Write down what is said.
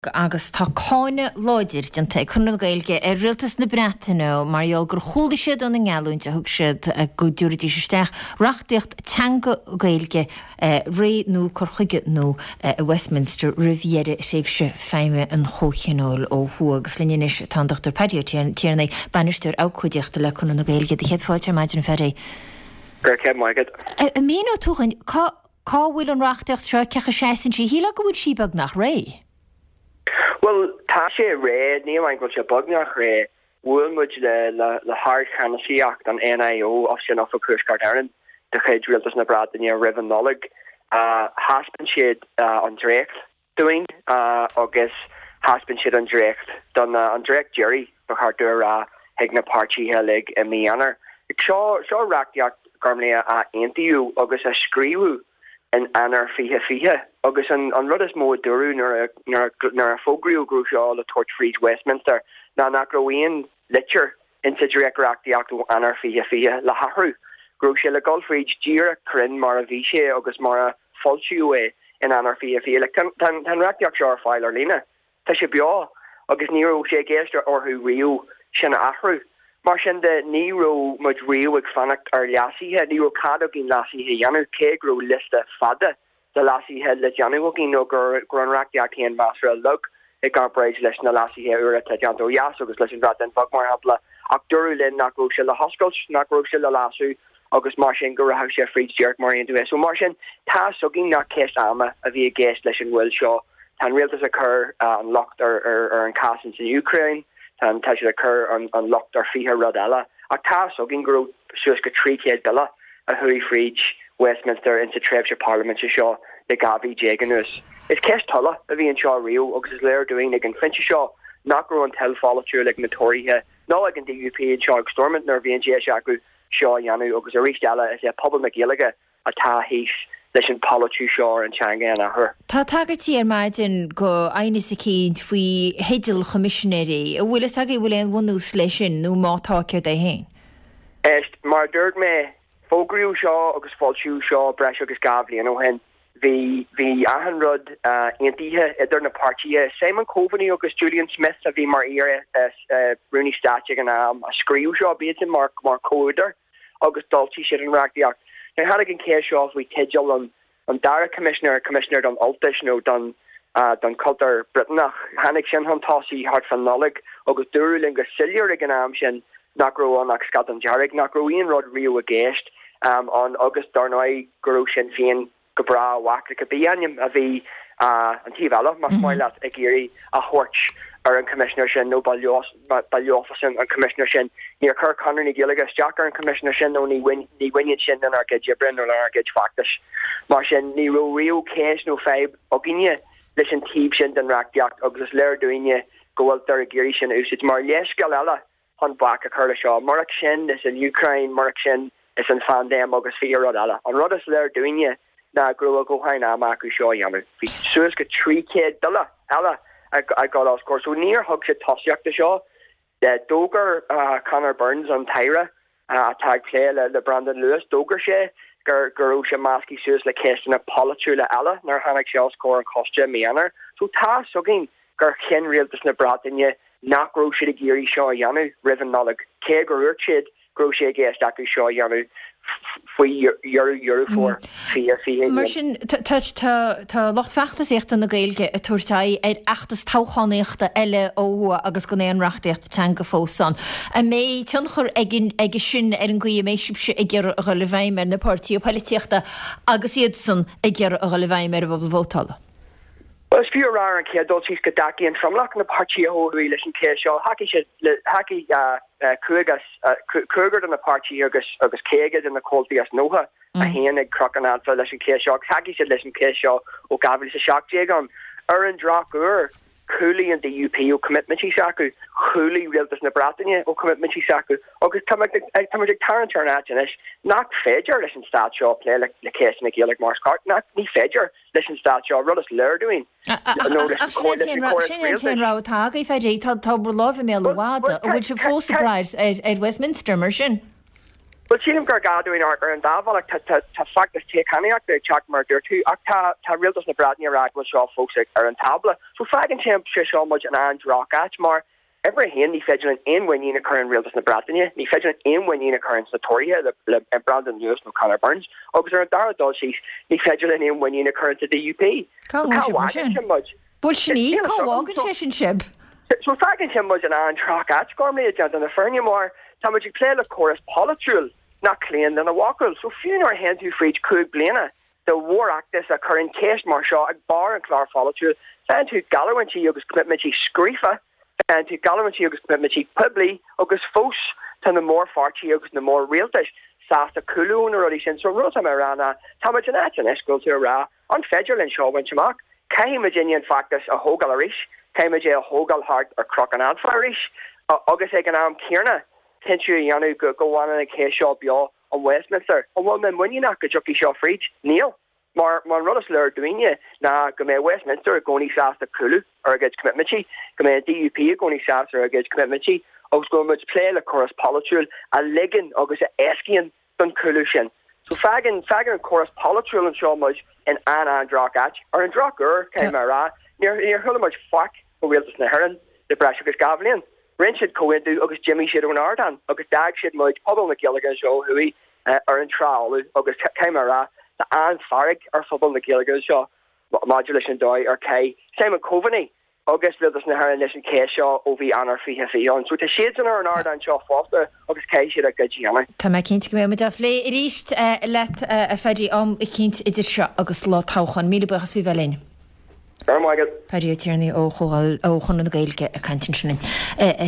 agus tá cáine láidir dionta chunna gailge rialtas na Breataine marall gur chúlda siad an ngealúint a thug siad go dúirdí sisteach reachtaíocht teanga gailge ré nó chuige nó Westminster Riviera séfse feime an chóchanol ó thuagus linis tá Dr. Paddy tíarna banisteir ácuideachta le chunna na gailge de chéad fáilte maidir an ferré. Gur cead maigad. A míú túchain cá bhfuil an reachtaíocht seo cecha 16 sí híla go bhfuil síbag nach ré? Well, tá sé ré, ní an go se bugnach ré, bhfuil muid le hard chanasíocht an NIO of sin off a Cruiscart Erin, de chéad rialtas na Breataine rivan nolig, haspan siad an dreicht doing, agus haspan siad an dreicht, don an dreicht Jerry, bachardúr heag na party helig I mianar. Seo reachtaíocht garmlia a intiú agus a scríú in anar fihe agus an rud is mó durú nar a fógriú grú seo le Torchfried Westminster na groíon litcher in sa direct reachtaíocht anar fihe le hahrú grú sé le Golfried díra crin mar a bhí sé agus mar a folsiú in anar fihe le tan reachtaíocht seo ar fáil ar lína tá sé beá agus níú sé géistre orthú riú sinna ahrú. Mar sin de níro mud riú ag fannacht ar leasíthe, níro cadó gin leasíthe dhéanú cégrú lista fada de leasíthe le dhéanú gin nó gur an reachtaíocht chéan measar a lug ag gar breid leis na leasíthe uair a deantó jaas agus leis an bhreat an bag mar hapla ach dúrú linn nachrú se le hoscailt nachrú se le lasú agus mar sin gur raibh sé frídsteart mar aon dú. So mar sin tá so gin nach ceist ama a bhí a géist leis an bhfuil seo tan rialtas a chur an locht ar an casan in Ukraine. And tá sé occur an locht ar fihe rodella a tá so gin gro suas go trícéad billa a thuí Fried Westminster into Trebshire Parliament seo de gavi jaganus. Is ceist tulla a bhí an seo riú agus is léir doing ag an finse seo nach gro an telfáú ag na Torythe nó ag an DUP an seo stormint nar bhí an acu seo dhéanú agus a rístella is a pobl na Gaeilge a tá híos leis an polú seo an teanga a thur. Tá tagartí ar maidin go aine sa cíd faoi héidil commissionéri a bhfuil a bhfuil an bhús lei sin nó mátáceir é héin. Mar dúirt mé fógriú seo agus fáilsiú seo breis agus gabhlí an ó hen hí ahan rud intíthe idir na partíe Simon Coveney agus Julian Smith a bhí mar ire Rooney Static an a scríú seo bían mar cóidir agus daltí si an reachtaíocht. Now, had again case off we tidjal on Dara commissioner don Altish no don Culter Britannach Hannig sin han tosi hart van nolig agus duruling go sillier again sin nachro on scat an jarrig nachro Ian Rod Rio a geist on August Darnoi Guru Sinn Féin Gabra Waka Bianyam a vi an Tivella mas moilat a giri a horch ar an commissioner sin no baliofasin an commissioner sin near Kirk Connor ni Gaeilge Jacker an commissioner sin no ni win sin an ar gid Jibrin or ar gid factus mar sin ni rio case no feib oginia leis an tíb sin den reachtaíocht agus leir doine gohfuil ar a géirí sin úsid mar leis galala hon back a chuir seo mar sin is in Ukraine mar sin is an fandéim agus fi rodala an rud is leir doine na gro go hain amach seo jammmer fi suas go trícéad dala ela I got off course so near hug se tosiach de seo de Doger Connor Burns an Tyra tag play le Brandon Lewis Doger sé gur se maski suas le kestin a polú le ela nar hannig se score an costa meanar so tá sogin gur chen rialtas na Breataine nach gro si a géirí seo janu riven nolig ke gur urchid gro sé géist acu seo janu euro for Mar sin tá locht feachtas écht an na Gaeilge a tuairteí achtas táchanéachta eile ó agus go éon reachtaíocht teanga fósan. A mé tunchar ag sin ar an gcuí méisiúse ag gur a lehéimar na páirtíí políochta agus iad san ag gur a lehéimar a bhil bhótala. Well, it's few rare and kid dulcis gadaki and from locking the party hold we listen to show hockey Kruger in the party agus Kegas in the cold as Noha a hen ag crocodile for listen to show hockey should listen to show o Gavin shock jagon Aaron Drakur Cooley and the UP o commitment saku Cooley realtas na Breataine o commitment saku agus tamag tarrant turn not Fedger listen stat show play like the case in Gaelic Mars Cart not ni Fedger listen stat show rud is leir doing rátá I fedé tá love mé le wada a bhfuil se fósaráis at Westminster mar sin. Well, sílim gur gadúin ar an dábhach tá factas técaniaach de teach mar dúirtú ach tá rialtas na bradní ará go seo fósa ar an tabla. So fagin temp seo muid an andrách mar ever hen ní fedrin inhain a current realtas na Bradine, ní fedrin inhain a current Satoria le Brandon Lewis no Conor Burns, agus ar an dardal she's ní fedrin inhain a current the DUP. Bullshini co-walking relationship. So fagin him muid an andrách gormlí agenda na Ferniamore, tá muid play le chorus polytrul. Not clean than a walker. So few our hand who freed could blana. The war act is a current case marshal a bar and clar follow to and to Gallowan to Yogus commitment screefa and to Gallowan to Yogus commitment publicly August Fos to the more farty Yogus the more real dish Sasta Kulu or since so Rosa Marana Tamajanat and Esco to Ra on federal and show when Chamak Kaimaginian factus a Hogalarish Kaimaja a Hogal heart or crocodile farish August Eganam Kierna Tenchu Yanu go on in a case shop y'all on Westminster. And one man when you not get jockey shop reach Neil. Mar Ruddus Lur doing ye na go me Westminster going south to Kulu or against commitment chi. Go me DUP going south or against commitment chi. I was going much play the chorus politrul a legging August Eskian done Kulushin. So fagging chorus politrul and show much in an androck atch or in Drocker came ara near Hulla much fuck or real to Heron the Brashikas Gavlin. Ren should go into August Jimmy should on Ardan, August Dag should much Paul McGilligan show who we are in trial, August Camera, the Anne Farrig or football McGilligan show, modulation doy or K, Simon Coveney, August Wilders na Harris and K show OV Honor Fifi on. So the shades in our Ardan show Foster, August K should a good Gianna. Tá cinn go mé aflé ríist let a fedi I cinint idir seo agus lá táchan míle buchas fi bhelín. Paddy Tierney ó chunna gailge a cantin sin.